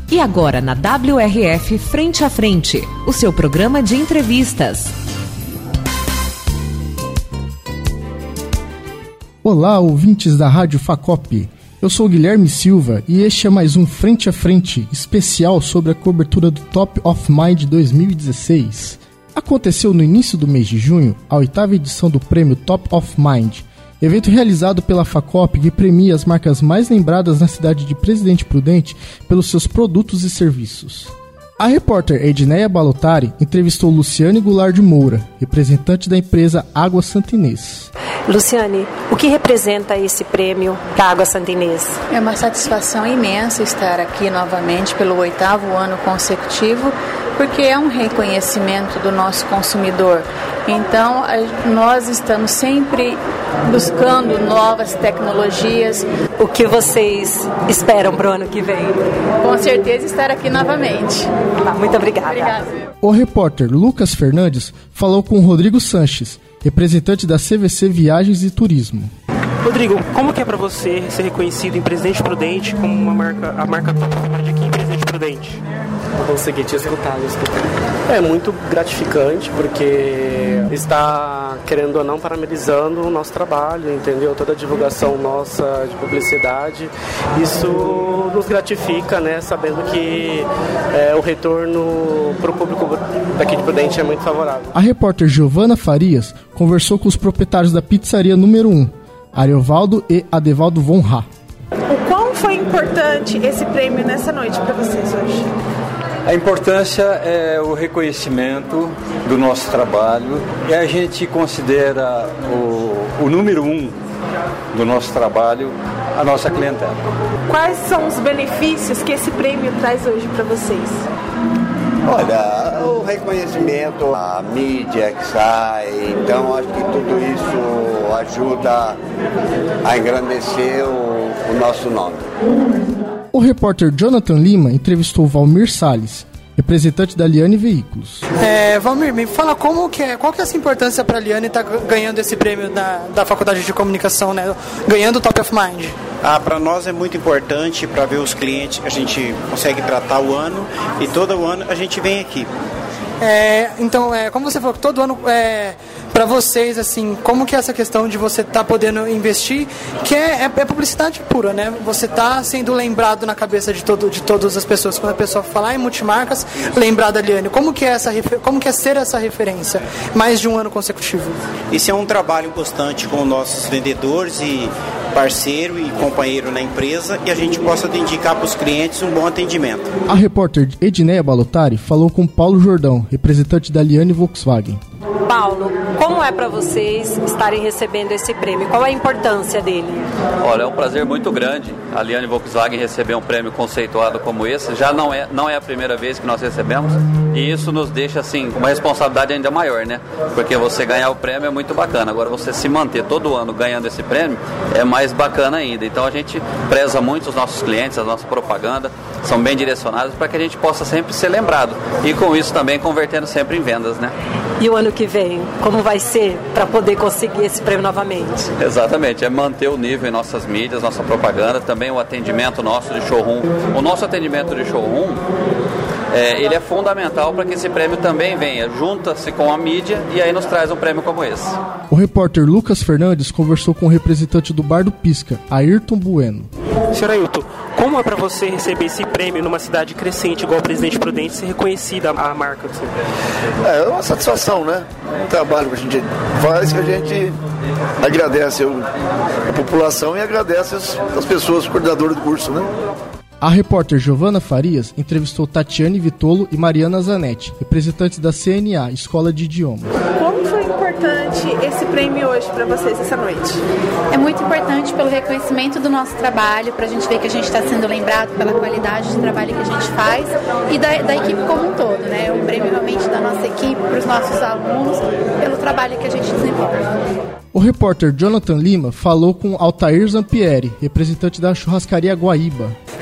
E agora na WRF Frente a Frente, o seu programa de entrevistas. Olá, ouvintes da Rádio Facop. Eu sou Guilherme Silva e este é mais um Frente a Frente especial sobre a cobertura do Top of Mind 2016. Aconteceu no início do mês de junho a 8ª edição do prêmio Top of Mind, evento realizado pela Facop que premia as marcas mais lembradas na cidade de Presidente Prudente pelos seus produtos e serviços. A repórter Edneia Balotari entrevistou Luciane Goulart de Moura, representante da empresa Água Santa Inês. Luciane, o que representa esse prêmio da Água Santa Inês? É uma satisfação imensa estar aqui novamente pelo 8º ano consecutivo, porque é um reconhecimento do nosso consumidor. Então, nós estamos sempre buscando novas tecnologias. O que vocês esperam para o ano que vem? Com certeza estar aqui novamente. Muito obrigada. Obrigada. O repórter Lucas Fernandes falou com Rodrigo Sanches, representante da CVC Viagens e Turismo. Rodrigo, como que é para você ser reconhecido em Presidente Prudente como a marca top aqui em Presidente Prudente? É muito gratificante porque está, querendo ou não, parabenizando o nosso trabalho, entendeu? Toda a divulgação nossa de publicidade, isso nos gratifica, né? Sabendo que o retorno para o público daqui de Prudente é muito favorável. A repórter Giovana Farias conversou com os proprietários da pizzaria número 1, Ariovaldo e Adevaldo Von Rá. O quão foi importante esse prêmio nessa noite para vocês hoje? A importância é o reconhecimento do nosso trabalho e a gente considera o número 1 do nosso trabalho a nossa clientela. Quais são os benefícios que esse prêmio traz hoje para vocês? Olha, o reconhecimento, a mídia que sai, então acho que tudo isso ajuda a engrandecer o nosso nome. O repórter Jonathan Lima entrevistou Valmir Salles, representante da Liane Veículos. Valmir, me fala qual que é essa importância para a Liane estar ganhando esse prêmio da Faculdade de Comunicação, né? Ganhando o Top of Mind. Para nós é muito importante para ver os clientes que a gente consegue tratar o ano e todo o ano a gente vem aqui. Então, como você falou, todo ano para vocês, assim, como que é essa questão de você estar podendo investir, que é publicidade pura, né? Você tá sendo lembrado na cabeça de todas as pessoas. Quando a pessoa falar em multimarcas, lembrar da Liane. Como que é ser essa referência mais de um ano consecutivo? Isso é um trabalho constante com nossos vendedores e parceiro e companheiro na empresa, e a gente possa indicar para os clientes um bom atendimento. A repórter Edneia Balotari falou com Paulo Jordão, representante da Liane Volkswagen. Paulo, como é para vocês estarem recebendo esse prêmio? Qual é a importância dele? Olha, é um prazer muito grande a Liane Volkswagen receber um prêmio conceituado como esse. Já não é a primeira vez que nós recebemos, e isso nos deixa assim com uma responsabilidade ainda maior, né? Porque você ganhar o prêmio é muito bacana, agora você se manter todo ano ganhando esse prêmio é mais bacana ainda. Então a gente preza muito os nossos clientes, a nossa propaganda, são bem direcionadas para que a gente possa sempre ser lembrado, e com isso também convertendo sempre em vendas, né? E o ano que vem, como vai ser para poder conseguir esse prêmio novamente? Exatamente, é manter o nível em nossas mídias, nossa propaganda, também o atendimento nosso de showroom. O nosso atendimento de showroom, ele é fundamental para que esse prêmio também venha, junta-se com a mídia e aí nos traz um prêmio como esse. O repórter Lucas Fernandes conversou com o representante do Bar do Pisca, Ayrton Bueno. Senhor Ailton, como é para você receber esse prêmio numa cidade crescente igual a Presidente Prudente, ser reconhecida a marca do seu prêmio? É uma satisfação, né? Um trabalho que a gente faz, que a gente agradece a população e agradece as pessoas, os coordenadores do curso, né? A repórter Giovana Farias entrevistou Tatiane Vitolo e Mariana Zanetti, representantes da CNA, Escola de Idiomas. Como foi importante esse prêmio hoje para vocês essa noite? É muito importante pelo reconhecimento do nosso trabalho, para a gente ver que a gente está sendo lembrado pela qualidade de trabalho que a gente faz e da equipe como um todo, né? O prêmio realmente da nossa equipe, para os nossos alunos, pelo trabalho que a gente desenvolve. O repórter Jonathan Lima falou com Altair Zampieri, representante da churrascaria Guaíba.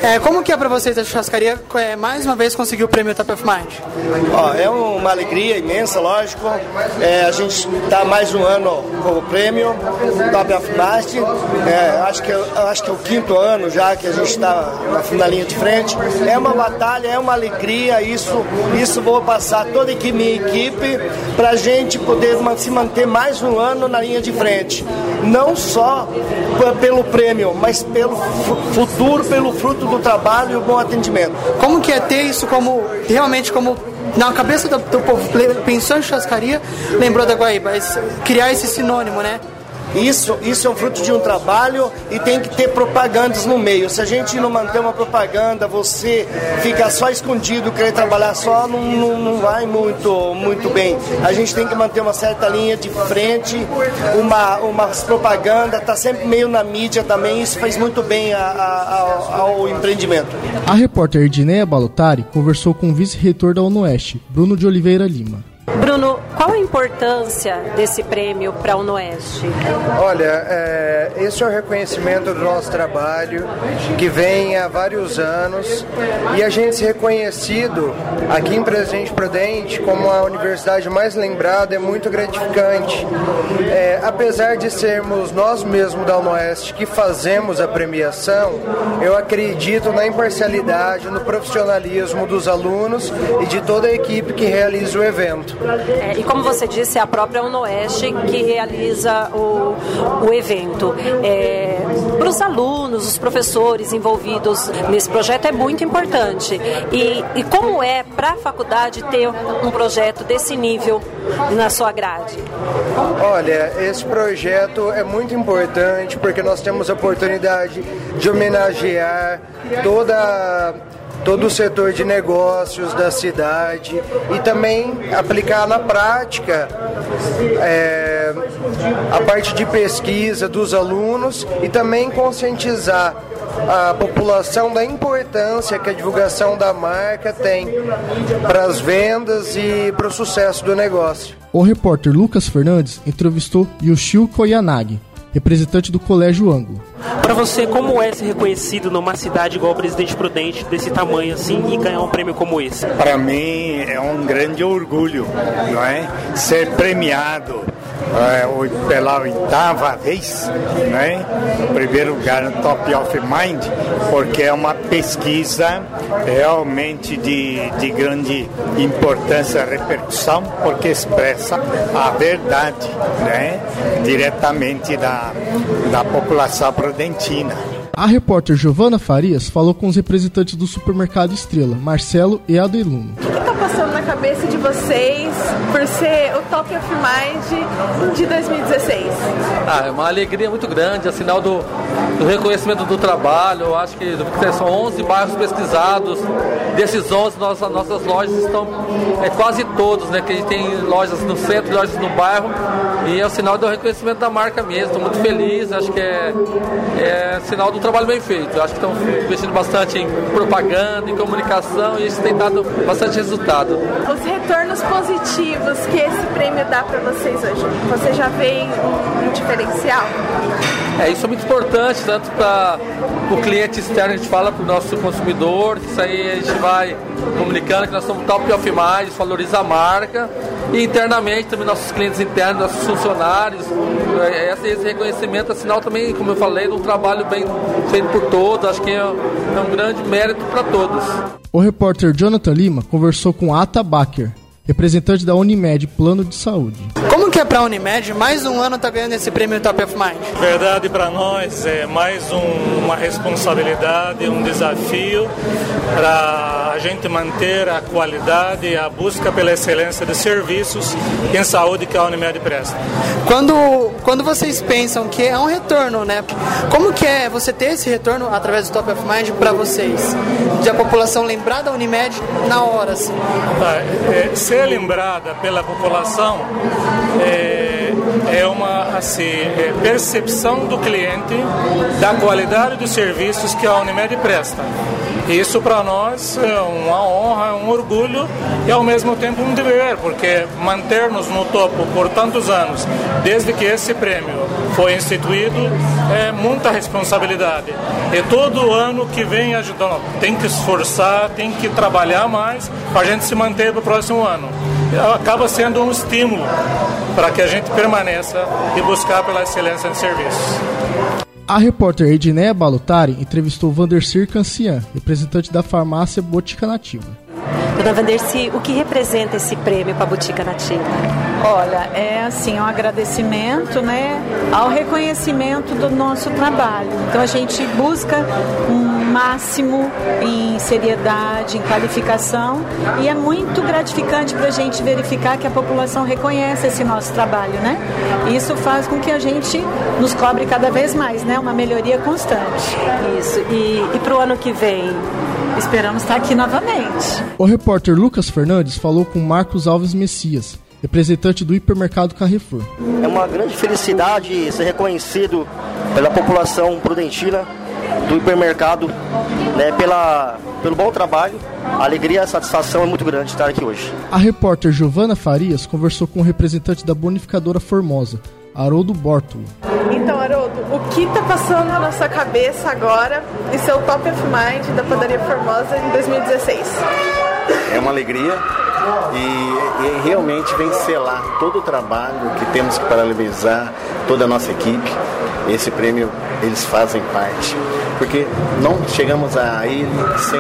Como que é para vocês a churrascaria mais uma vez conseguir o prêmio Top of Mind? É uma alegria imensa, lógico. A gente está mais um ano com o prêmio Top of Mind. Acho que é o 5º ano já que a gente está na linha de frente. É uma batalha, é uma alegria. Isso vou passar toda a minha equipe para a gente poder se manter mais um ano na linha de frente. Não só pelo prêmio, mas pelo futuro, pelo fruto do trabalho e o bom atendimento. Como que é ter isso realmente como na cabeça do povo, pensou em churrascaria, lembrou da Guaíba, criar esse sinônimo, né? Isso é um fruto de um trabalho e tem que ter propagandas no meio. Se a gente não manter uma propaganda, você fica só escondido, querer trabalhar só, não vai muito bem. A gente tem que manter uma certa linha de frente, uma propaganda, tá sempre meio na mídia também, isso faz muito bem ao empreendimento. A repórter Edneia Balotari conversou com o vice-reitor da UNOeste, Bruno de Oliveira Lima. Bruno, qual a importância desse prêmio para a UNOeste? Olha, esse é o reconhecimento do nosso trabalho, que vem há vários anos, e a gente ser reconhecido aqui em Presidente Prudente como a universidade mais lembrada é muito gratificante. Apesar de sermos nós mesmos da UNOeste que fazemos a premiação, eu acredito na imparcialidade, no profissionalismo dos alunos e de toda a equipe que realiza o evento. E como você disse, é a própria UNOeste que realiza o evento. Para os alunos, os professores envolvidos nesse projeto é muito importante. E como é para a faculdade ter um projeto desse nível na sua grade? Olha, esse projeto é muito importante porque nós temos a oportunidade de homenagear todo o setor de negócios da cidade e também aplicar na prática a parte de pesquisa dos alunos e também conscientizar a população da importância que a divulgação da marca tem para as vendas e para o sucesso do negócio. O repórter Lucas Fernandes entrevistou Yoshio Koyanagi, representante do Colégio Ângulo. Para você, como é ser reconhecido numa cidade igual Presidente Prudente, desse tamanho assim, e ganhar um prêmio como esse? Para mim é um grande orgulho, não é? Ser premiado pela 8ª vez, né? Em primeiro lugar no Top of Mind, porque é uma pesquisa realmente de grande importância e repercussão, porque expressa a verdade, né? Diretamente da população prudentina. A repórter Giovana Farias falou com os representantes do supermercado Estrela, Marcelo e Adeluno. O que está passando na cabeça de vocês por ser o Top of Mind de 2016? É uma alegria muito grande, é sinal do reconhecimento do trabalho. Eu acho que são 11 bairros pesquisados. Desses 11, nossas lojas estão quase todos, né? Que a gente tem lojas no centro, lojas no bairro, e é o sinal do reconhecimento da marca mesmo. Estou muito feliz, acho que é sinal do trabalho bem feito. Eu acho que estão investindo bastante em propaganda, em comunicação, e isso tem dado bastante resultado. Os retornos positivos que esse prêmio dá para vocês hoje, você já vê um diferencial? Isso é muito importante, tanto para o cliente externo, a gente fala para o nosso consumidor, isso aí a gente vai comunicando que nós somos Top of Mind, valoriza a marca, e internamente também nossos clientes internos, nossos funcionários, esse reconhecimento é sinal também, como eu falei, de um trabalho bem feito por todos, acho que é um grande mérito para todos. O repórter Jonathan Lima conversou com Ata Baker, representante da Unimed Plano de Saúde. Como que é para a Unimed mais um ano tá ganhando esse prêmio Top of Mind? Verdade, para nós é mais uma responsabilidade, um desafio para a gente manter a qualidade e a busca pela excelência de serviços em saúde que a Unimed presta. Quando vocês pensam que é um retorno, né? Como que é você ter esse retorno através do Top of Mind para vocês? De a população lembrar da Unimed na hora, assim? Ser lembrada pela população é uma percepção do cliente da qualidade dos serviços que a Unimed presta. Isso para nós é uma honra, é um orgulho e ao mesmo tempo um dever, porque manter-nos no topo por tantos anos, desde que esse prêmio foi instituído, é muita responsabilidade. E todo ano que vem ajudando, tem que esforçar, tem que trabalhar mais para a gente se manter para o próximo ano. Acaba sendo um estímulo para que a gente permaneça e buscar pela excelência de serviços. A repórter Edneia Balutari entrevistou Vandercir Cancian, representante da farmácia Botica Nativa. Dona Vandercir, o que representa esse prêmio para a Botica Nativa? Olha, é assim, um agradecimento, né, ao reconhecimento do nosso trabalho. Então a gente busca um máximo em seriedade, em qualificação, e é muito gratificante para a gente verificar que a população reconhece esse nosso trabalho, né? Isso faz com que a gente nos cobre cada vez mais, né? Uma melhoria constante. Isso. E para o ano que vem? Esperamos estar aqui novamente. O repórter Lucas Fernandes falou com Marcos Alves Messias, representante do hipermercado Carrefour. É uma grande felicidade ser reconhecido pela população prudentina do hipermercado, né, pelo bom trabalho. A alegria e a satisfação é muito grande estar aqui hoje. A repórter Giovana Farias conversou com o representante da bonificadora Formosa, Haroldo Bortolo. Então, Haroldo, o que está passando na sua cabeça agora e seu top of mind da Padaria Formosa em 2016? É uma alegria e realmente vem selar todo o trabalho que temos que parabenizar toda a nossa equipe. Esse prêmio eles fazem parte, porque não chegamos a ele sem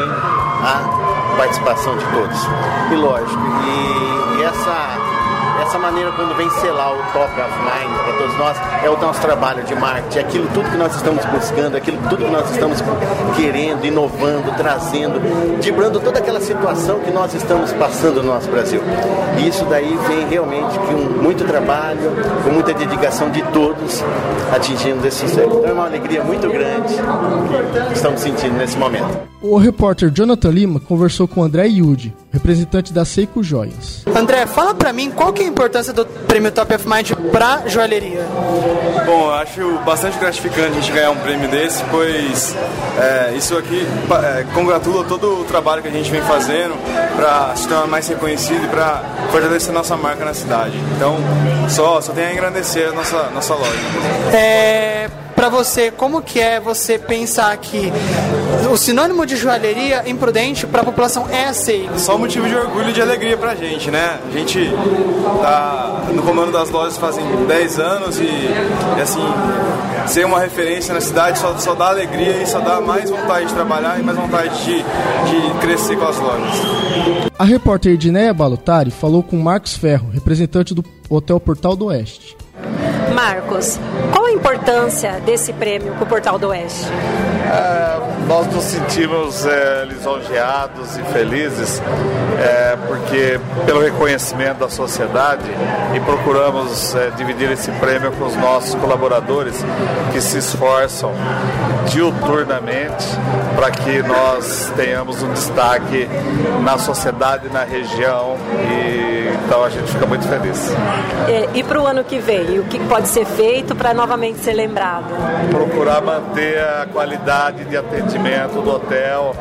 a participação de todos. E lógico, e essa maneira, quando vem selar o top of mind para todos nós, é o nosso trabalho de marketing, aquilo tudo que nós estamos buscando, aquilo tudo que nós estamos querendo, inovando, trazendo, dibrando toda aquela situação que nós estamos passando no nosso Brasil. E isso daí vem realmente com muito trabalho, com muita dedicação de todos, atingindo esse sucesso. Então é uma alegria muito grande que estamos sentindo nesse momento. O repórter Jonathan Lima conversou com André Yudi, representante da Seiko Joias. André, fala pra mim qual que é a importância do prêmio Top of Mind pra joalheria? Bom, eu acho bastante gratificante a gente ganhar um prêmio desse, pois isso aqui congratula todo o trabalho que a gente vem fazendo para se tornar mais reconhecido e para fortalecer nossa marca na cidade. Então, só tenho a agradecer a nossa loja. Pra você, como que é você pensar que o sinônimo de joalheria imprudente para a população é a Seiko? Só motivo de orgulho e de alegria pra gente, né? A gente tá no comando das lojas fazem 10 anos e assim, ser uma referência na cidade só dá alegria e só dá mais vontade de trabalhar e mais vontade de crescer com as lojas. A repórter Edneia Balutari falou com Marcos Ferro, representante do Hotel Portal do Oeste. Marcos, qual a importância desse prêmio para o Portal do Oeste? Nós nos sentimos lisonjeados e felizes porque pelo reconhecimento da sociedade e procuramos dividir esse prêmio com os nossos colaboradores que se esforçam diuturnamente para que nós tenhamos um destaque na sociedade, na região, e então a gente fica muito feliz. E para o ano que vem, o que pode ser feito para novamente ser lembrado? Procurar manter a qualidade de atendimento do hotel,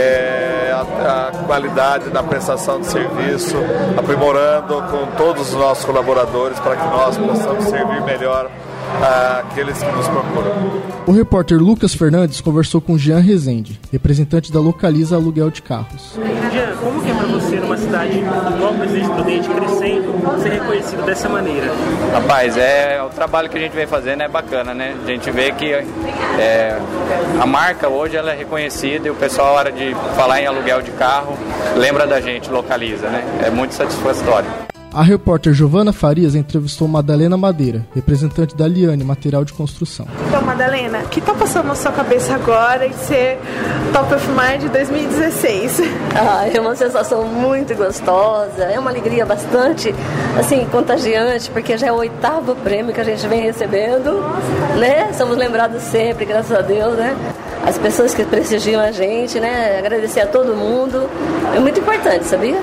a qualidade da prestação de serviço, aprimorando com todos os nossos colaboradores para que nós possamos servir melhor àqueles que nos procuram. O repórter Lucas Fernandes conversou com Jean Rezende, representante da Localiza Aluguel de Carros. Jean, como que é para você, numa cidade igual Presidente Prudente, crescendo, ser reconhecido dessa maneira? Rapaz, o trabalho que a gente vem fazendo é bacana, né? A gente vê que a marca hoje ela é reconhecida e o pessoal, na hora de falar em aluguel de carro, lembra da gente, Localiza, né? É muito satisfatório. A repórter Giovana Farias entrevistou Madalena Madeira, representante da Liane Material de Construção. Então, Madalena, o que está passando na sua cabeça agora em ser Top of Mind 2016? É uma sensação muito gostosa, é uma alegria bastante, assim, contagiante, porque já é o 8º prêmio que a gente vem recebendo, né? Somos lembrados sempre, graças a Deus, né? As pessoas que prestigiam a gente, né? Agradecer a todo mundo, é muito importante, sabia?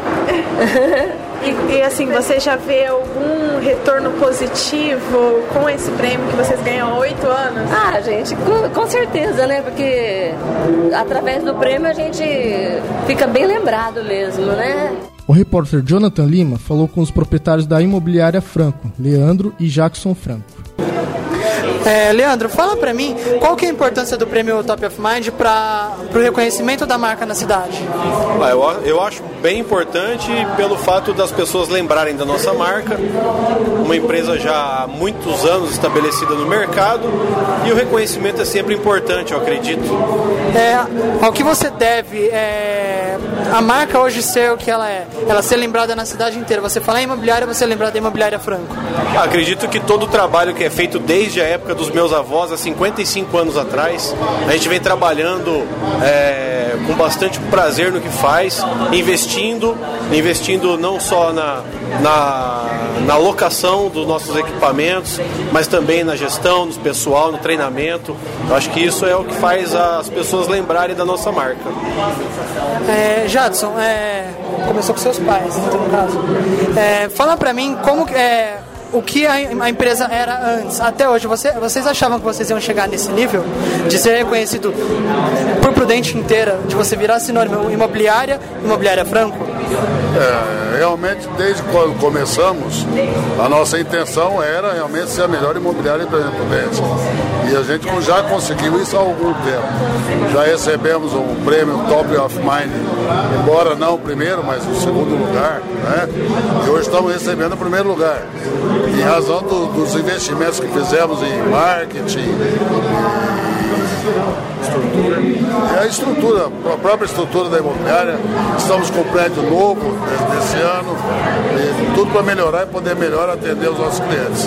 E assim, você já vê algum retorno positivo com esse prêmio que vocês ganham há 8 anos? Gente, com certeza, né? Porque através do prêmio a gente fica bem lembrado mesmo, né? O repórter Jonathan Lima falou com os proprietários da imobiliária Franco, Leandro e Jackson Franco. Leandro, fala pra mim qual que é a importância do prêmio Top of Mind para o reconhecimento da marca na cidade? Eu acho bem importante pelo fato das pessoas lembrarem da nossa marca, uma empresa já há muitos anos estabelecida no mercado, e o reconhecimento é sempre importante, eu acredito. Ao que você deve a marca hoje ser o que ela é? Ela ser lembrada na cidade inteira. Você fala em imobiliária, você é lembrado da Imobiliária Franco. Acredito que todo o trabalho que é feito desde a época dos meus avós, há 55 anos atrás, a gente vem trabalhando com bastante prazer no que faz, investindo não só na locação dos nossos equipamentos, mas também na gestão, no pessoal, no treinamento. Eu acho que isso é o que faz as pessoas lembrarem da nossa marca. Jadson, começou com seus pais, no caso. Fala pra mim como o que a empresa era antes, até hoje. Vocês achavam que vocês iam chegar nesse nível de ser reconhecido por Prudente inteira, de você virar sinônimo Imobiliária Franco? Realmente, desde quando começamos, a nossa intenção era realmente ser a melhor imobiliária da Prudente. E a gente já conseguiu isso há algum tempo. Já recebemos um prêmio Top of Mind, embora não o primeiro, mas o segundo lugar, né? E hoje estamos recebendo o primeiro lugar. Em razão dos investimentos que fizemos em marketing, a própria estrutura da imobiliária. Estamos com um prédio novo desse ano, tudo para melhorar e poder melhor atender os nossos clientes.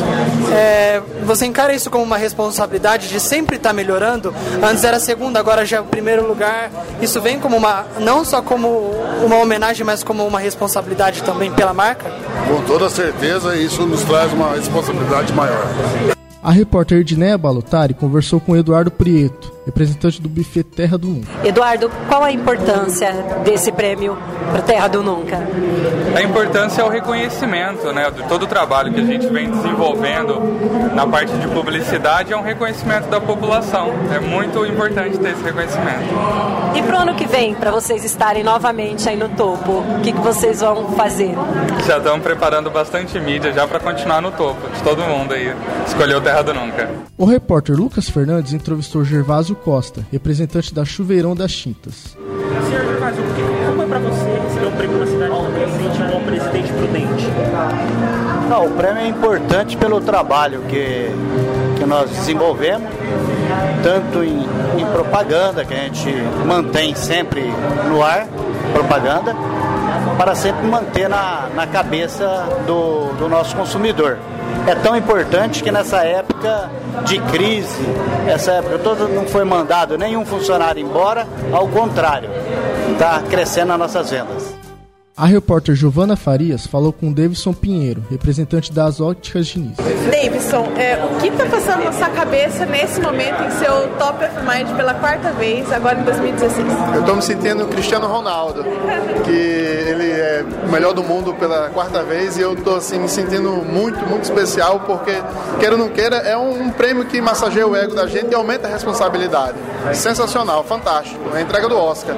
Você encara isso como uma responsabilidade de sempre estar melhorando? Antes era segundo, agora já é o primeiro lugar. Isso vem como não só como uma homenagem, mas como uma responsabilidade também pela marca? Com toda certeza, isso nos traz uma responsabilidade maior. A repórter Edneia Balotari conversou com Eduardo Prieto, representante do buffet Terra do Nunca. Eduardo, qual a importância desse prêmio para Terra do Nunca? A importância é o reconhecimento, né, de todo o trabalho que a gente vem desenvolvendo na parte de publicidade, é um reconhecimento da população. É muito importante ter esse reconhecimento. E para o ano que vem, para vocês estarem novamente aí no topo, o que vocês vão fazer? Já estamos preparando bastante mídia já para continuar no topo, de todo mundo aí. Escolheu Terra do Nunca. O repórter Lucas Fernandes entrevistou Gervásio Costa, representante da Chuveirão das Tintas. Senhor Gervásio, como é para você receber um prêmio na cidade tão crescente igual o Presidente Prudente? Não, o prêmio é importante pelo trabalho que nós desenvolvemos, tanto em propaganda, que a gente mantém sempre no ar, propaganda, para sempre manter na cabeça do nosso consumidor. É tão importante que nessa época de crise, essa época toda, não foi mandado nenhum funcionário embora, ao contrário, está crescendo as nossas vendas. A repórter Giovana Farias falou com Davidson Pinheiro, representante das Óticas Diniz. Davidson, o que está passando na sua cabeça nesse momento em seu Top of Mind pela quarta vez, agora em 2016? Eu estou me sentindo o Cristiano Ronaldo, que ele é o melhor do mundo pela quarta vez, e eu estou assim, me sentindo muito, muito especial, porque, queira ou não queira, é um prêmio que massageia o ego da gente e aumenta a responsabilidade. Sensacional, fantástico, é a entrega do Oscar.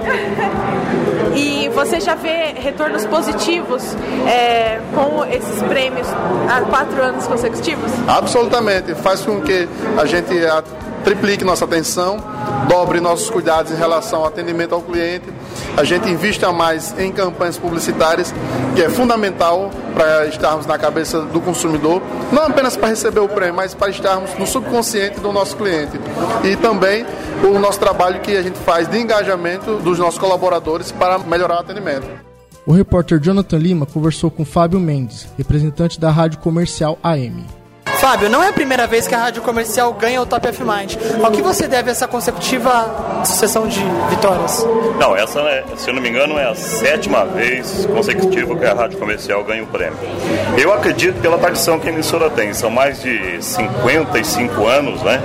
E você já vê retornos positivos com esses prêmios há 4 anos consecutivos? Absolutamente, faz com que a gente triplique nossa atenção, dobre nossos cuidados em relação ao atendimento ao cliente. A gente invista mais em campanhas publicitárias, que é fundamental para estarmos na cabeça do consumidor, não apenas para receber o prêmio, mas para estarmos no subconsciente do nosso cliente. E também o nosso trabalho que a gente faz de engajamento dos nossos colaboradores para melhorar o atendimento. O repórter Jonathan Lima conversou com Fábio Mendes, representante da Rádio Comercial AM. Fábio, não é a primeira vez que a Rádio Comercial ganha o Top of Mind. Ao que você deve essa consecutiva sucessão de vitórias? Não, essa, se eu não me engano, é a 7ª vez consecutiva que a Rádio Comercial ganha o prêmio. Eu acredito pela tradição que a emissora tem. São mais de 55 anos, né,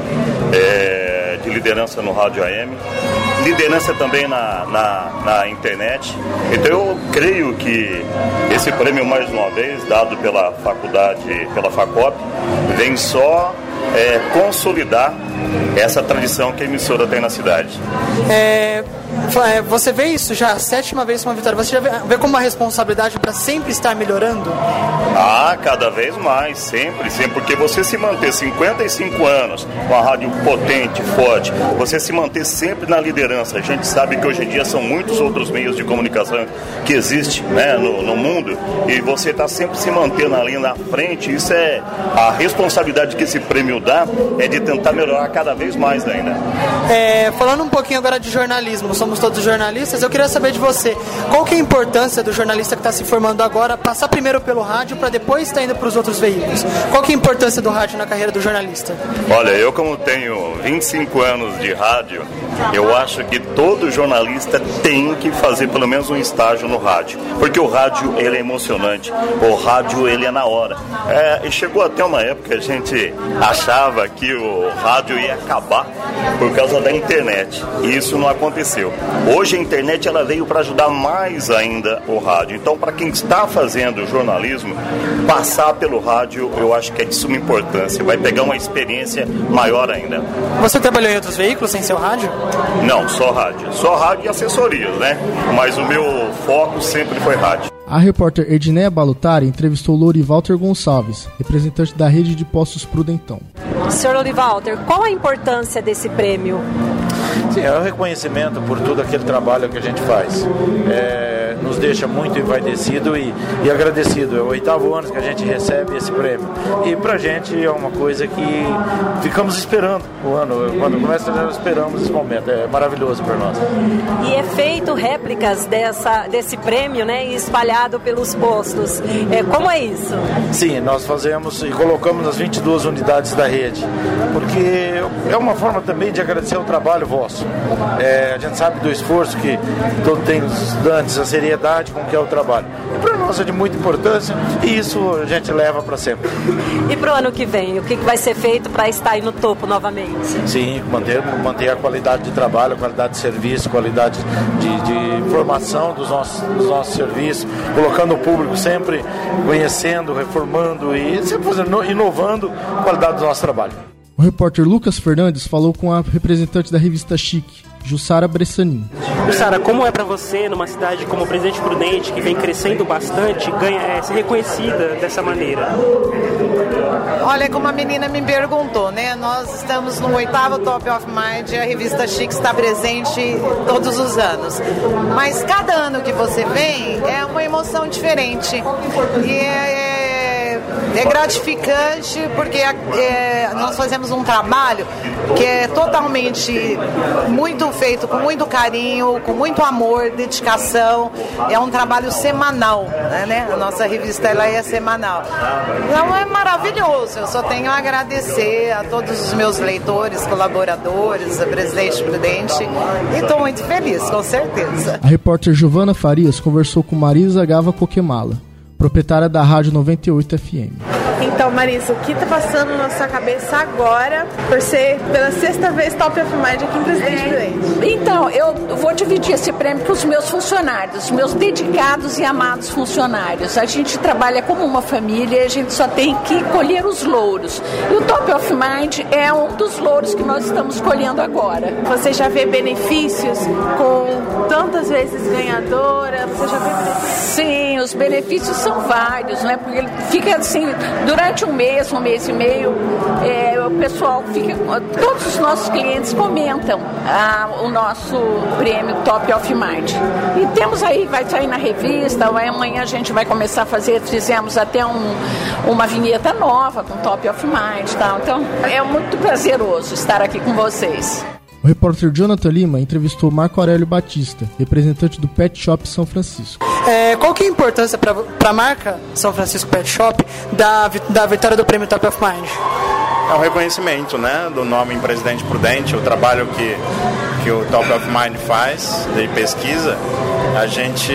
de liderança no rádio AM. Liderança também na internet. Então eu creio que esse prêmio, mais uma vez, dado pela faculdade, pela FACOP, vem só consolidar essa tradição que a emissora tem na cidade. você vê isso já a 7ª vez uma vitória, você já vê como uma responsabilidade para sempre estar melhorando? Cada vez mais, sempre, porque você se manter 55 anos com a rádio potente, forte, você se manter sempre na liderança. A gente sabe que hoje em dia são muitos outros meios de comunicação que existem, né, no mundo, e você está sempre se mantendo ali na frente. Isso é a responsabilidade que esse prêmio dá, é de tentar melhorar cada vez mais ainda. Falando um pouquinho agora de jornalismo, somos todos jornalistas, eu queria saber de você, qual que é a importância do jornalista que está se formando agora, passar primeiro pelo rádio para depois estar indo para os outros veículos? Qual que é a importância do rádio na carreira do jornalista? Olha, eu como tenho 25 anos de rádio, eu acho que todo jornalista tem que fazer pelo menos um estágio no rádio, porque o rádio, ele é emocionante, o rádio, ele é na hora. E chegou até uma época que a gente achava que o rádio ia acabar por causa da internet, e isso não aconteceu. Hoje a internet, ela veio para ajudar mais ainda o rádio. Então, para quem está fazendo jornalismo, passar pelo rádio, eu acho que é de suma importância, vai pegar uma experiência maior ainda. Você trabalhou em outros veículos sem ser o rádio? Não, só rádio e assessorias, né? Mas o meu foco sempre foi rádio. A repórter Edneia Balutari entrevistou Lorivalter Gonçalves, representante da rede de postos Prudentão. Senhor Lorivalter, qual a importância desse prêmio? Sim, é o reconhecimento por todo aquele trabalho que a gente faz. Nos deixa muito envaidecido e agradecido. É o 8º ano que a gente recebe esse prêmio. E pra gente é uma coisa que ficamos esperando o ano. Quando começa, nós esperamos esse momento. É maravilhoso para nós. E é feito réplicas desse prêmio, né, espalhado pelos postos. Como é isso? Sim, nós fazemos e colocamos nas 22 unidades da rede. Porque é uma forma também de agradecer o trabalho vosso. A gente sabe do esforço que todo tem os estudantes, a seriedade com que é o trabalho. E para nós é de muita importância e isso a gente leva para sempre. E para o ano que vem, o que vai ser feito para estar aí no topo novamente? Sim, manter a qualidade de trabalho, a qualidade de serviço, qualidade de informação dos nossos serviços, colocando o público sempre conhecendo, reformando e sempre inovando a qualidade do nosso trabalho. O repórter Lucas Fernandes falou com a representante da revista Chique, Jussara Bressanin. Jussara, como é para você, numa cidade como Presidente Prudente, que vem crescendo bastante, ser reconhecida dessa maneira? Olha, como a menina me perguntou, né? Nós estamos no 8º Top of Mind, a revista Chique está presente todos os anos. Mas cada ano que você vem é uma emoção diferente. E é gratificante porque nós fazemos um trabalho que é totalmente muito feito com muito carinho, com muito amor, dedicação. É um trabalho semanal, né? A nossa revista ela é semanal. Então é maravilhoso. Eu só tenho a agradecer a todos os meus leitores, colaboradores, a Presidente Prudente, e estou muito feliz, com certeza. A repórter Giovana Farias conversou com Marisa Gava Coquemala, proprietária da Rádio 98 FM. Então, Marisa, o que está passando na sua cabeça agora por ser pela 6ª vez Top of Mind aqui em Presidente Prudente? Então, eu vou dividir esse prêmio para os meus funcionários, meus dedicados e amados funcionários. A gente trabalha como uma família e a gente só tem que colher os louros. E o Top of Mind é um dos louros que nós estamos colhendo agora. Você já vê benefícios com tantas vezes ganhadora? Você já vê benefícios? Sim, os benefícios são vários, né? Porque ele fica assim, durante um mês e meio, o pessoal fica, todos os nossos clientes comentam o nosso prêmio Top of Mind. E temos aí, vai sair na revista, amanhã a gente vai começar a fizemos até uma vinheta nova com Top of Mind e tal. Então, é muito prazeroso estar aqui com vocês. O repórter Jonathan Lima entrevistou Marco Aurélio Batista, representante do Pet Shop São Francisco. Qual que é a importância para a marca São Francisco Pet Shop da vitória do prêmio Top of Mind? É um reconhecimento, né, do nome Presidente Prudente, o trabalho que o Top of Mind faz de pesquisa. A gente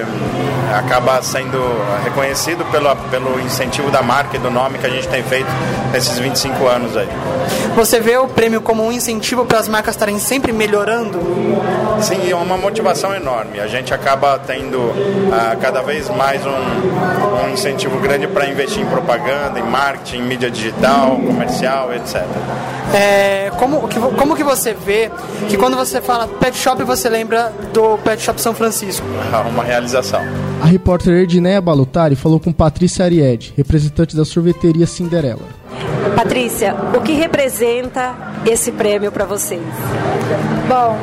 acaba sendo reconhecido pelo incentivo da marca e do nome que a gente tem feito nesses 25 anos aí. Você vê o prêmio como um incentivo para as marcas estarem sempre melhorando? Sim, é uma motivação enorme. A gente acaba tendo cada vez mais um incentivo grande para investir em propaganda, em marketing, em mídia digital, comercial, etc. Como que você vê que quando você fala Pet Shop, você lembra do Pet Shop São Francisco? Uma realização. A repórter Edneia Balutari falou com Patrícia Ariede, representante da sorveteria Cinderela. Patrícia, o que representa esse prêmio para vocês? Bom,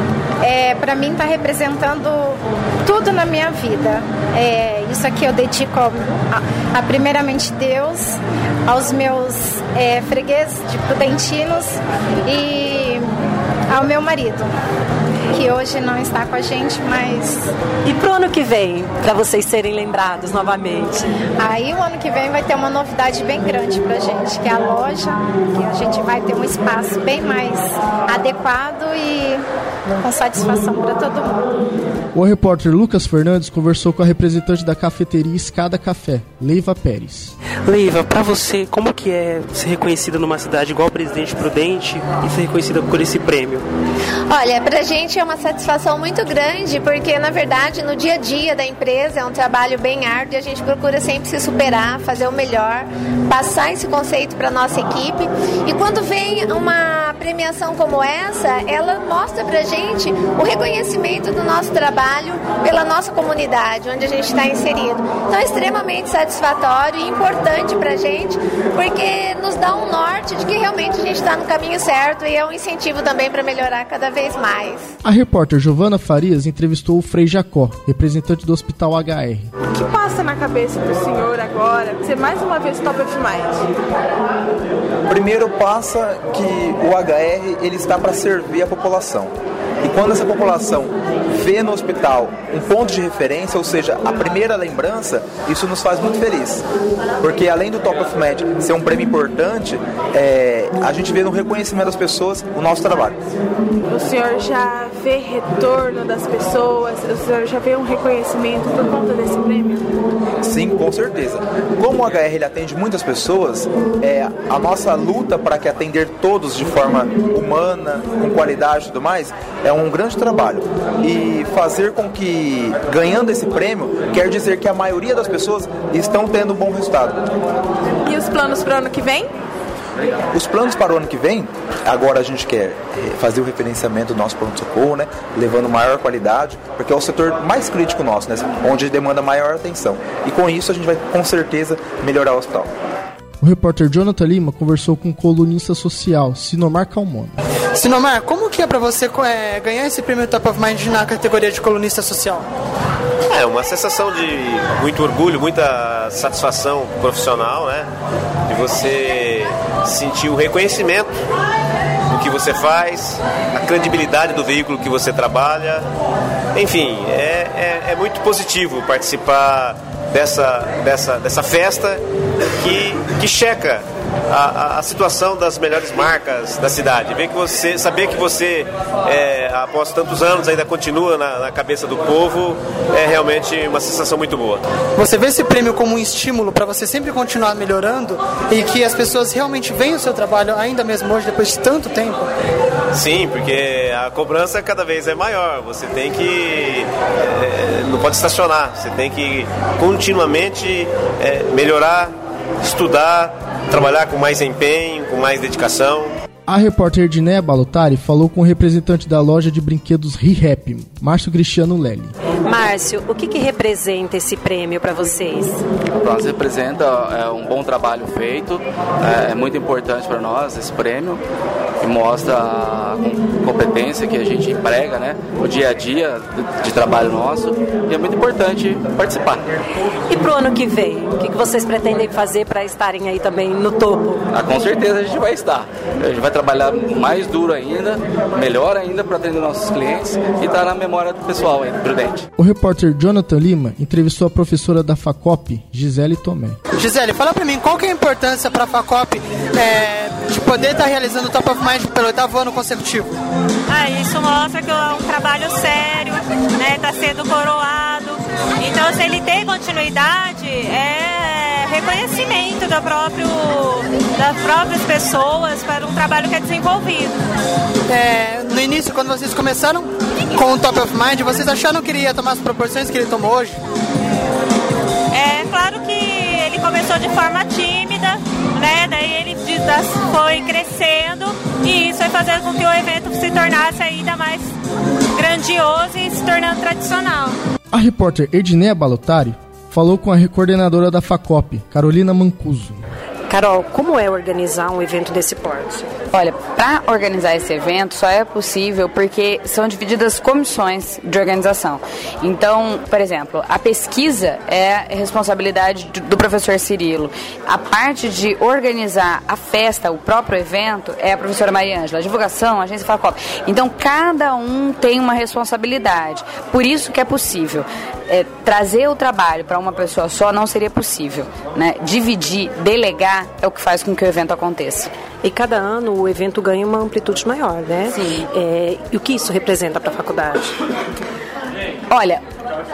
para mim está representando tudo na minha vida. Isso aqui eu dedico a primeiramente Deus, aos meus fregueses de Prudentinos e ao meu marido, que hoje não está com a gente, mas... E pro ano que vem, para vocês serem lembrados novamente? Aí o ano que vem vai ter uma novidade bem grande pra gente, que é a loja, que a gente vai ter um espaço bem mais adequado e com satisfação para todo mundo. O repórter Lucas Fernandes conversou com a representante da cafeteria Escada Café, Leiva Pérez. Leiva, para você, como que é ser reconhecida numa cidade igual Presidente Prudente e ser reconhecida por esse prêmio? Olha, pra gente é uma satisfação muito grande, porque na verdade no dia a dia da empresa é um trabalho bem árduo e a gente procura sempre se superar, fazer o melhor, passar esse conceito para nossa equipe. E quando vem uma premiação como essa, ela mostra pra gente o reconhecimento do nosso trabalho pela nossa comunidade, onde a gente está inserido. Então é extremamente satisfatório e importante pra gente, porque nos dá um norte de que realmente a gente está no caminho certo e é um incentivo também para melhorar cada vez mais. A repórter Giovana Farias entrevistou o Frei Jacó, representante do Hospital HR. O que passa na cabeça do senhor agora ser mais uma vez Top of Mind? Primeiro passa que o HR ele está para servir a população. E quando essa população vê no hospital um ponto de referência, ou seja, a primeira lembrança, isso nos faz muito feliz. Porque além do Top of Med ser um prêmio importante, a gente vê no reconhecimento das pessoas o nosso trabalho. O senhor já vê retorno das pessoas? O senhor já vê um reconhecimento por conta desse prêmio? Sim, com certeza. Como o HR ele atende muitas pessoas, a nossa luta para que atender todos de forma humana, com qualidade e tudo mais, é um grande trabalho. E fazer com que, ganhando esse prêmio, quer dizer que a maioria das pessoas estão tendo um bom resultado. E os planos para o ano que vem? Os planos para o ano que vem, agora a gente quer fazer o referenciamento do nosso pronto-socorro, né, levando maior qualidade, porque é o setor mais crítico nosso, né, onde demanda maior atenção. E com isso a gente vai, com certeza, melhorar o hospital. O repórter Jonathan Lima conversou com o colunista social, Sinomar Calmon. Sinomar, como que é para você ganhar esse prêmio Top of Mind na categoria de colunista social? É uma sensação de muito orgulho, muita satisfação profissional, né? De você sentir o reconhecimento do que você faz, a credibilidade do veículo que você trabalha. Enfim, é muito positivo participar dessa festa que checa a situação das melhores marcas da cidade. Saber que você, após tantos anos, ainda continua na cabeça do povo, é realmente uma sensação muito boa. Você vê esse prêmio como um estímulo para você sempre continuar melhorando e que as pessoas realmente veem o seu trabalho ainda mesmo hoje, depois de tanto tempo? Sim, porque a cobrança cada vez é maior. Você tem que... não pode estacionar. Você tem que continuamente melhorar, estudar, trabalhar com mais empenho, com mais dedicação. A repórter Edneia Balutari falou com o representante da loja de brinquedos ReHap, Márcio Cristiano Lelli. Márcio, o que representa esse prêmio para vocês? Para nós representa um bom trabalho feito, é muito importante para nós esse prêmio e mostra a competência que a gente emprega, né, no dia a dia de trabalho nosso, e é muito importante participar. E pro ano que vem, o que vocês pretendem fazer para estarem aí também no topo? Com certeza a gente vai estar. A gente vai trabalhar mais duro ainda, melhor ainda para atender nossos clientes e estar na memória do pessoal aí, Prudente. O repórter Jonathan Lima entrevistou a professora da FACOP, Gisele Tomé. Gisele, fala pra mim, qual que é a importância pra FACOP de poder estar realizando o Top of Mind pelo 8º ano consecutivo? Isso mostra que é um trabalho sério, né, tá sendo coroado. Então, se ele tem continuidade, é reconhecimento das próprias pessoas para um trabalho que é desenvolvido. No início, quando vocês começaram com o Top of Mind, vocês acharam que ele ia tomar as proporções que ele tomou hoje? É claro que ele começou de forma tímida, né? Daí ele foi crescendo e isso foi fazendo com que o evento se tornasse ainda mais grandioso e se tornando tradicional. A repórter Edneia Balotari falou com a coordenadora da FACOP, Carolina Mancuso. Carol, como é organizar um evento desse porte? Olha, para organizar esse evento só é possível porque são divididas comissões de organização. Então, por exemplo, a pesquisa é responsabilidade do professor Cirilo. A parte de organizar a festa, o próprio evento, é a professora Maria Ângela. A divulgação, a agência FACOP. Então, cada um tem uma responsabilidade. Por isso que é possível. Trazer o trabalho para uma pessoa só não seria possível, né? Dividir, delegar é o que faz com que o evento aconteça. E cada ano o evento ganha uma amplitude maior, né? Sim. E o que isso representa para a faculdade? Olha,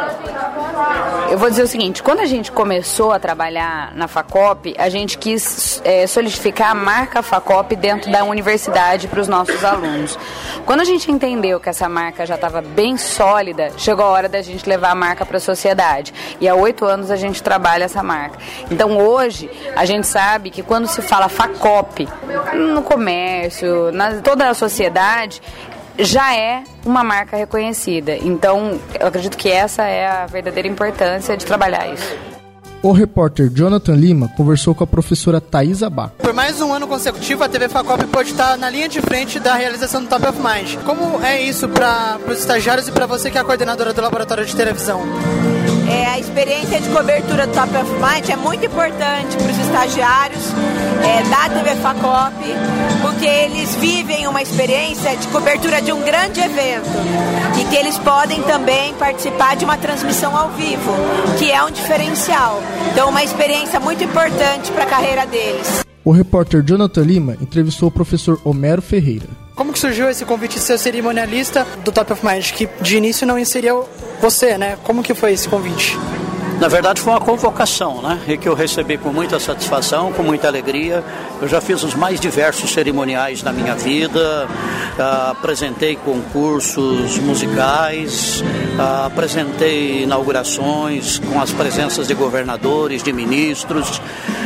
eu vou dizer o seguinte, quando a gente começou a trabalhar na FACOP, a gente quis solidificar a marca FACOP dentro da universidade para os nossos alunos. Quando a gente entendeu que essa marca já estava bem sólida, chegou a hora da gente levar a marca para a sociedade. E há 8 anos a gente trabalha essa marca. Então hoje, a gente sabe que quando se fala FACOP, no comércio, toda a sociedade, já é uma marca reconhecida. Então, eu acredito que essa é a verdadeira importância de trabalhar isso. O repórter Jonathan Lima conversou com a professora Thaisa Bach. Por mais um ano consecutivo, a TV FACOP pode estar na linha de frente da realização do Top of Mind. Como é isso para os estagiários e para você que é a coordenadora do laboratório de televisão? A experiência de cobertura do Top of Mind é muito importante para os estagiários da TV FACOP, porque eles vivem uma experiência de cobertura de um grande evento e que eles podem também participar de uma transmissão ao vivo, que é um diferencial. Então, uma experiência muito importante para a carreira deles. O repórter Jonathan Lima entrevistou o professor Homero Ferreira. Como que surgiu esse convite de ser cerimonialista do Top of Mind, que de início não seria você, né? Como que foi esse convite? Na verdade foi uma convocação, né? E que eu recebi com muita satisfação, com muita alegria. Eu já fiz os mais diversos cerimoniais na minha vida, apresentei concursos musicais, apresentei inaugurações com as presenças de governadores, de ministros,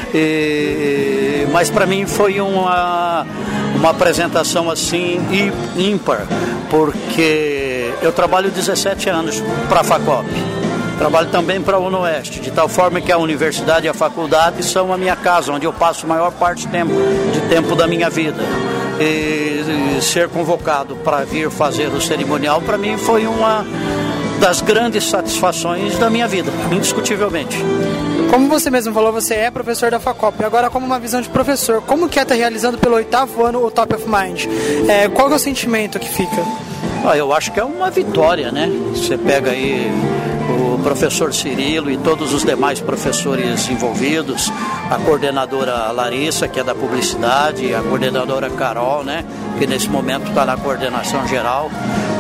mas para mim foi uma apresentação assim ímpar, porque eu trabalho 17 anos para a FACOP. Trabalho também para a UNOeste, de tal forma que a universidade e a faculdade são a minha casa, onde eu passo a maior parte de tempo da minha vida. E ser convocado para vir fazer o cerimonial, para mim, foi uma das grandes satisfações da minha vida, indiscutivelmente. Como você mesmo falou, você é professor da FACOP. Agora, como uma visão de professor, como que é estar realizando pelo 8º ano o Top of Mind? Qual é o sentimento que fica? Eu acho que é uma vitória, né? Você pega aí o professor Cirilo e todos os demais professores envolvidos, a coordenadora Larissa, que é da publicidade, a coordenadora Carol, né, que nesse momento está na coordenação geral.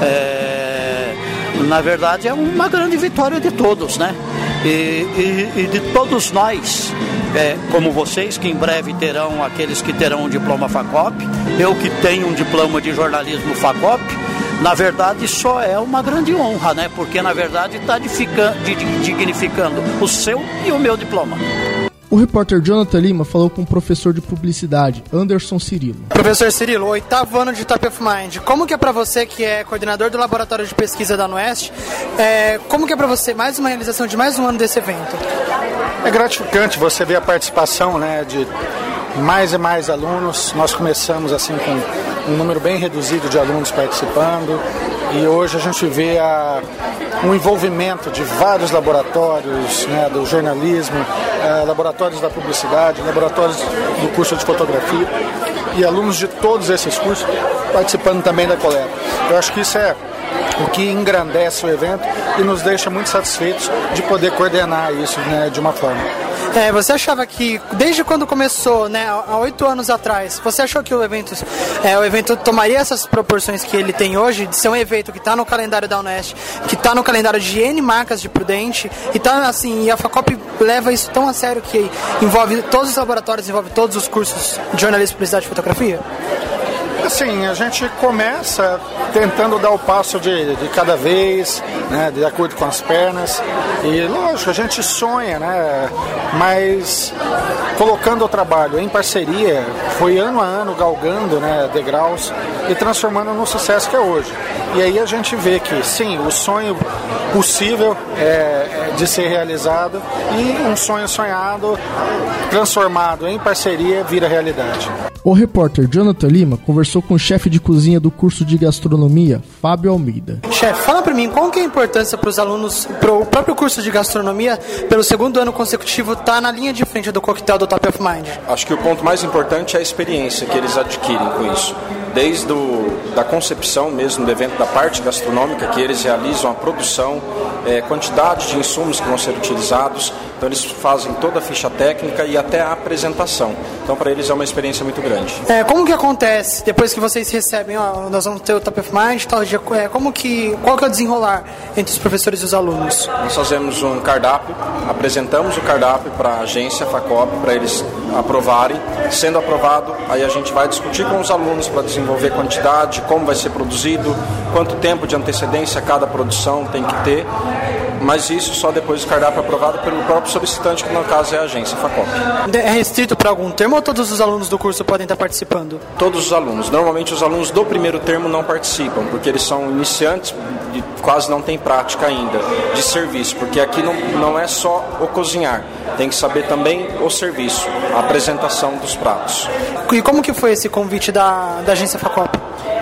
Na verdade é uma grande vitória de todos, né? E de todos nós, como vocês, que em breve terão aqueles que terão um diploma FACOP, eu que tenho um diploma de jornalismo FACOP. Na verdade, só é uma grande honra, né? Porque, na verdade, está dignificando o seu e o meu diploma. O repórter Jonathan Lima falou com o professor de publicidade, Anderson Cirilo. Professor Cirilo, 8º ano de Top of Mind. Como que é para você, que é coordenador do laboratório de pesquisa da UNOeste, como que é para você mais uma realização de mais um ano desse evento? É gratificante você ver a participação, né, de mais e mais alunos. Nós começamos assim com um número bem reduzido de alunos participando e hoje a gente vê um envolvimento de vários laboratórios, né, do jornalismo, laboratórios da publicidade, laboratórios do curso de fotografia e alunos de todos esses cursos participando também da coleta. Eu acho que isso é o que engrandece o evento e nos deixa muito satisfeitos de poder coordenar isso, né, de uma forma. Você achava que, desde quando começou, né, há 8 anos atrás, você achou que o evento tomaria essas proporções que ele tem hoje, de ser um evento que está no calendário da UNOeste, que está no calendário de N marcas de Prudente, e tá assim, e a FACOP leva isso tão a sério que envolve todos os laboratórios, envolve todos os cursos de jornalismo, publicidade e fotografia? Assim, a gente começa tentando dar o passo de cada vez, né, de acordo com as pernas. E, lógico, a gente sonha, né, mas colocando o trabalho em parceria, foi ano a ano galgando, né, degraus e transformando no sucesso que é hoje. E aí a gente vê que, sim, o sonho possível é de ser realizado e um sonho sonhado, transformado em parceria, vira realidade. O repórter Jonathan Lima conversou com o chefe de cozinha do curso de gastronomia, Fábio Almeida. Chefe, fala pra mim, qual que é a importância para os alunos, para o próprio curso de gastronomia, pelo segundo ano consecutivo, estar na linha de frente do coquetel do Top of Mind? Acho que o ponto mais importante é a experiência que eles adquirem com isso. Desde da concepção mesmo do evento, da parte gastronômica, que eles realizam a produção, quantidade de insumos que vão ser utilizados, então eles fazem toda a ficha técnica e até a apresentação. Então para eles é uma experiência muito grande. Como que acontece, depois que vocês recebem, nós vamos ter o Top of Mind, tal dia, qual que é o desenrolar entre os professores e os alunos? Nós fazemos um cardápio, apresentamos o cardápio para a agência FACOP, para eles aprovarem. Sendo aprovado, aí a gente vai discutir com os alunos para desenvolver quantidade, como vai ser produzido, quanto tempo de antecedência cada produção tem que ter, mas isso só depois do cardápio aprovado pelo próprio solicitante, que no caso é a agência FACOP. É restrito para algum termo ou todos os alunos do curso podem estar participando? Todos os alunos. Normalmente os alunos do primeiro termo não participam, porque eles são iniciantes e quase não têm prática ainda de serviço, porque aqui não é só o cozinhar, tem que saber também o serviço, a apresentação dos pratos. E como que foi esse convite da agência FACOP?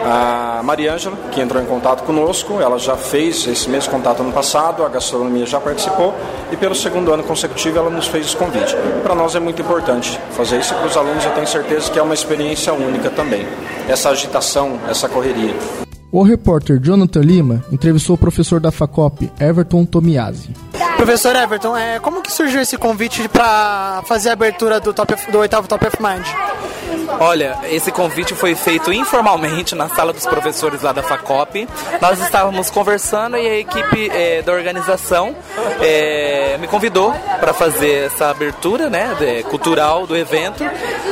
A Mariângela, que entrou em contato conosco, ela já fez esse mesmo contato ano passado, a gastronomia já participou e pelo segundo ano consecutivo ela nos fez esse convite. Para nós é muito importante fazer isso e para os alunos eu tenho certeza que é uma experiência única também, essa agitação, essa correria. O repórter Jonathan Lima entrevistou o professor da FACOP, Everton Tomiasi. Professor Everton, como que surgiu esse convite para fazer a abertura do 8º Top of Mind? Olha, esse convite foi feito informalmente na sala dos professores lá da FACOP. Nós estávamos conversando e a equipe da organização me convidou para fazer essa abertura, né, cultural do evento,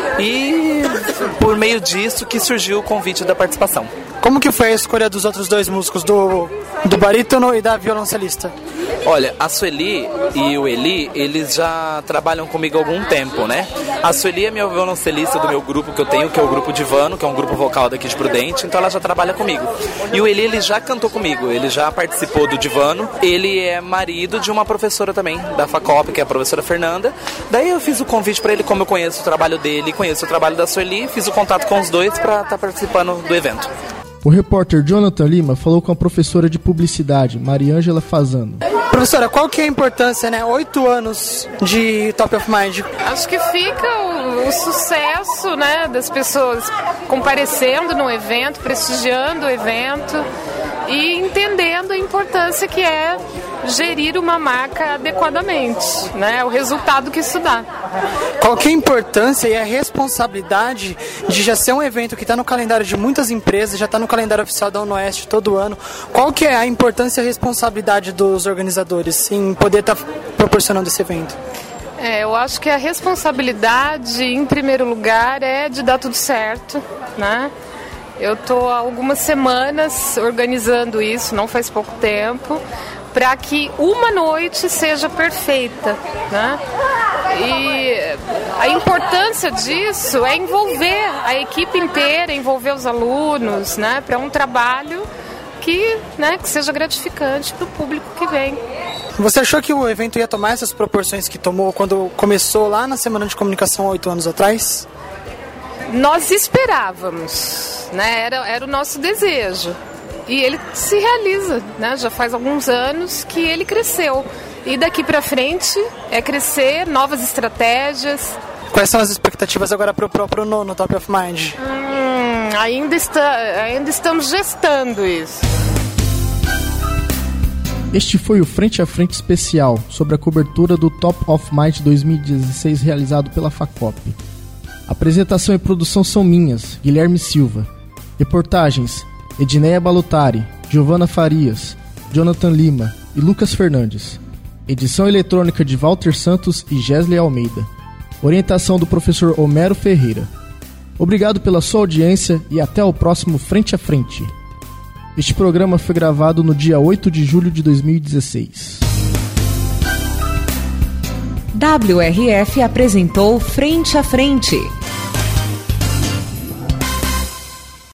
e por meio disso que surgiu o convite da participação. Como que foi a escolha dos outros dois músicos, do barítono e da violoncelista? Olha, a Sueli e o Eli, eles já trabalham comigo há algum tempo, né? A Sueli é minha violoncelista do meu grupo que eu tenho, que é o grupo Divano, que é um grupo vocal daqui de Prudente, então ela já trabalha comigo. E o Eli, ele já cantou comigo, ele já participou do Divano, ele é marido de uma professora também, da FACOP, que é a professora Fernanda. Daí eu fiz o convite para ele, como eu conheço o trabalho dele, conheço o trabalho da Sueli, fiz o contato com os dois para estar participando do evento. O repórter Jonathan Lima falou com a professora de publicidade, Mariângela Fazano. Professora, qual que é a importância, né? 8 anos de Top of Mind. Acho que fica o sucesso, né, das pessoas comparecendo no evento, prestigiando o evento e entendendo a importância que é gerir uma marca adequadamente, né? O resultado que isso dá. Qual que é a importância e a responsabilidade de já ser um evento que está no calendário de muitas empresas, já está no calendário oficial da UNOeste todo ano? Qual que é a importância e a responsabilidade dos organizadores em poder estar proporcionando esse evento? Eu acho que a responsabilidade, em primeiro lugar, é de dar tudo certo, né? Eu estou há algumas semanas organizando isso, não faz pouco tempo, para que uma noite seja perfeita, né? E a importância disso é envolver a equipe inteira, envolver os alunos, né? Para um trabalho que seja gratificante para o público que vem. Você achou que o evento ia tomar essas proporções que tomou quando começou lá na Semana de Comunicação 8 anos atrás? Nós esperávamos, né? Era o nosso desejo. E ele se realiza, né? Já faz alguns anos que ele cresceu. E daqui para frente é crescer, novas estratégias. Quais são as expectativas agora para o próprio nono Top of Mind? Ainda estamos gestando isso. Este foi o Frente a Frente especial sobre a cobertura do Top of Mind 2016 realizado pela FACOP. Apresentação e produção são minhas, Guilherme Silva. Reportagens: Edneia Balutari, Giovana Farias, Jonathan Lima e Lucas Fernandes. Edição eletrônica de Walter Santos e Gesley Almeida. Orientação do professor Homero Ferreira. Obrigado pela sua audiência e até o próximo Frente a Frente. Este programa foi gravado no dia 8 de julho de 2016. WRF apresentou Frente a Frente.